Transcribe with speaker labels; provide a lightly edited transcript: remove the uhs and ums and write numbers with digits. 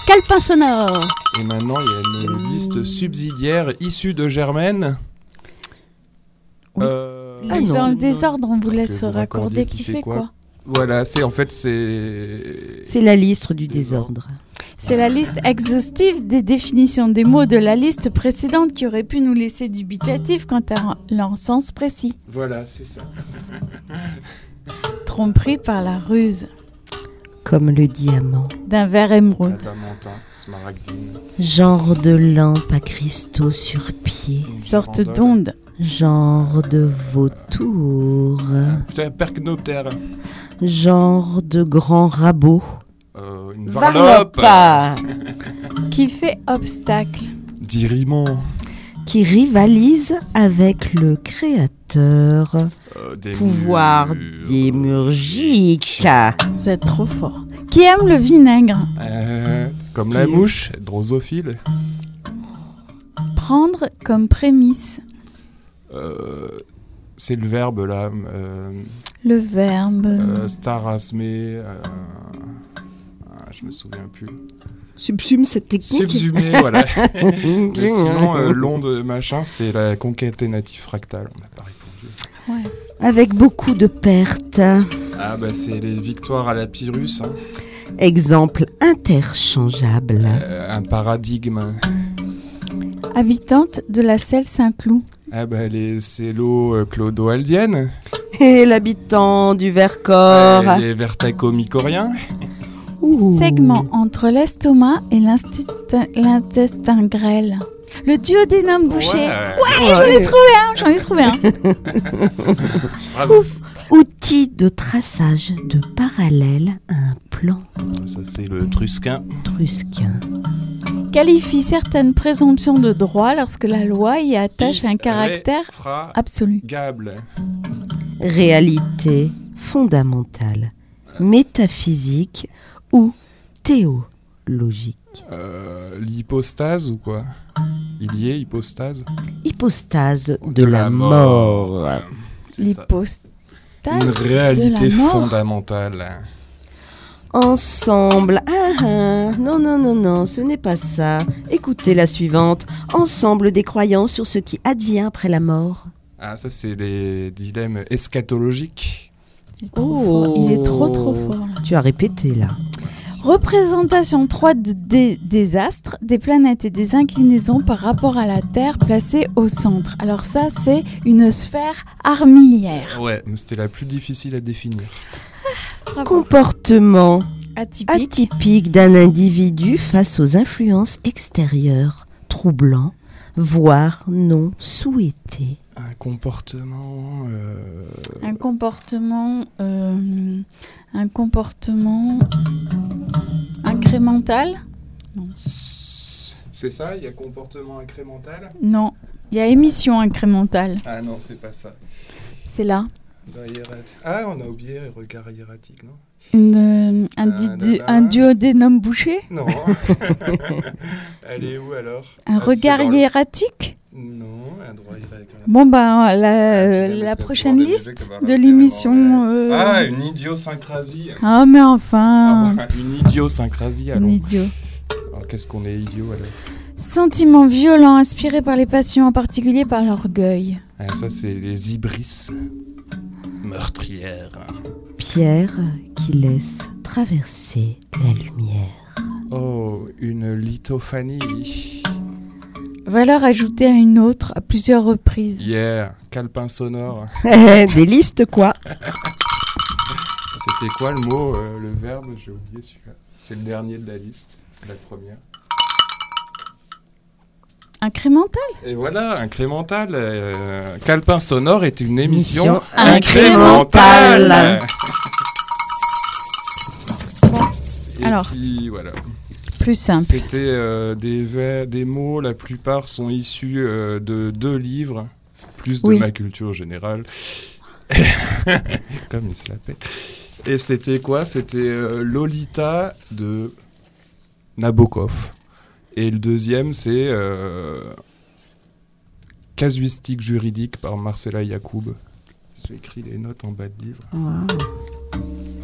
Speaker 1: Calepin sonore.
Speaker 2: Et maintenant, il y a une liste subsidiaire issue de Germaine.
Speaker 1: Oui. Dans le désordre, on vous laisse
Speaker 2: vous
Speaker 1: raccorder qui fait quoi.
Speaker 2: Voilà, c'est
Speaker 3: la liste du désordre.
Speaker 1: C'est la liste exhaustive des définitions des mots de la liste précédente qui aurait pu nous laisser dubitatifs quant à leur sens précis.
Speaker 2: Voilà, c'est ça.
Speaker 1: Tromperie par la ruse.
Speaker 3: Comme le diamant.
Speaker 1: D'un verre émeraude.
Speaker 2: Adamantin, smaragdine.
Speaker 3: Genre de lampe à cristaux sur pied.
Speaker 1: Sorte d'onde.
Speaker 3: Genre de vautour.
Speaker 2: Putain, percnoptère.
Speaker 3: Genre de grand rabot.
Speaker 2: Une varlope.
Speaker 1: Qui fait obstacle.
Speaker 2: Diriment.
Speaker 3: Qui rivalise avec le créateur. Pouvoir démurgique.
Speaker 1: Vous êtes trop fort. Qui aime le vinaigre.
Speaker 2: Comme la mouche, drosophile.
Speaker 1: Prendre comme prémisse.
Speaker 2: C'est le verbe là.
Speaker 1: Le verbe.
Speaker 2: Starasmé. Je me souviens plus.
Speaker 3: Subsume cette technique.
Speaker 2: Subsumer, voilà. Mais sinon, l'onde machin, c'était la concaténative fractale. On n'a pas répondu.
Speaker 1: Ouais.
Speaker 3: Avec beaucoup de pertes.
Speaker 2: Ah bah c'est les victoires à la Pyrrhus. Hein.
Speaker 3: Exemple interchangeable.
Speaker 2: Un paradigme.
Speaker 1: Habitante de la Selle Saint-Cloud.
Speaker 2: Ah bah c'est l'eau clodo-aldienne.
Speaker 3: Et l'habitant du Vercors.
Speaker 2: Les vertacomycoriens.
Speaker 1: Segment entre l'estomac et l'intestin grêle. Le duodénum bouché. Ouais, j'en ai trouvé un.
Speaker 2: Bravo.
Speaker 3: Outil de traçage de parallèle à un plan.
Speaker 2: Ça c'est le trusquin.
Speaker 1: Qualifie certaines présomptions de droit lorsque la loi y attache un caractère absolu.
Speaker 2: Gable.
Speaker 3: Réalité fondamentale, métaphysique ou théologique.
Speaker 2: L'hypostase ou quoi? Il y est hypostase?
Speaker 3: Hypostase de la mort.
Speaker 1: L'hypostase.
Speaker 2: Une réalité fondamentale.
Speaker 3: Ensemble. Non, ce n'est pas ça. Écoutez la suivante. Ensemble des croyances sur ce qui advient après la mort.
Speaker 2: Ah, ça c'est les dilemmes eschatologiques.
Speaker 1: Il est trop fort. Là.
Speaker 3: Tu as répété là.
Speaker 1: Représentation 3D des astres, des planètes et des inclinaisons par rapport à la Terre placée au centre. Alors ça, c'est une sphère armilière.
Speaker 2: Ouais, mais c'était la plus difficile à définir.
Speaker 3: Comportement atypique d'un individu face aux influences extérieures, troublant, voire non souhaité.
Speaker 2: Un comportement
Speaker 1: incrémental? Non.
Speaker 2: C'est ça, il y a comportement incrémental?
Speaker 1: Non, il y a émission incrémentale.
Speaker 2: Ah non, c'est pas ça.
Speaker 1: C'est là.
Speaker 2: Ah, on a oublié regard hiératique, non?
Speaker 1: Un duodénum bouché?
Speaker 2: Non. Elle est où alors?
Speaker 1: Un regard hiératique?
Speaker 2: Non, un droit hiératique.
Speaker 1: Bon, la prochaine liste de l'émission...
Speaker 2: une idiosyncrasie.
Speaker 1: Ah, mais enfin...
Speaker 2: Une idiosyncrasie, alors. Alors, qu'est-ce qu'on est idiot, alors?
Speaker 1: Sentiments violents inspirés par les passions, en particulier par l'orgueil.
Speaker 2: Ah, ça, c'est les ibris meurtrières.
Speaker 3: Pierre qui laisse traverser la lumière.
Speaker 2: Oh, une lithophanie.
Speaker 1: Valeur ajoutée à une autre à plusieurs reprises.
Speaker 2: Calepin sonore.
Speaker 3: Des listes quoi?
Speaker 2: C'était quoi le mot, le verbe? J'ai oublié celui-là. C'est le dernier de la liste, la première.
Speaker 1: Incrémental.
Speaker 2: Et voilà, incrémental. Calepin sonore est une émission
Speaker 3: incrémentale.
Speaker 1: Alors,
Speaker 2: puis, voilà.
Speaker 1: Plus simple.
Speaker 2: C'était des mots, la plupart sont issus de 2 livres, plus de ma culture générale. Comme il se la pète. Et c'était quoi? C'était Lolita de Nabokov. Et le deuxième, c'est Casuistique juridique par Marcella Yacoub. J'ai écrit des notes en bas de livre.
Speaker 3: Wow.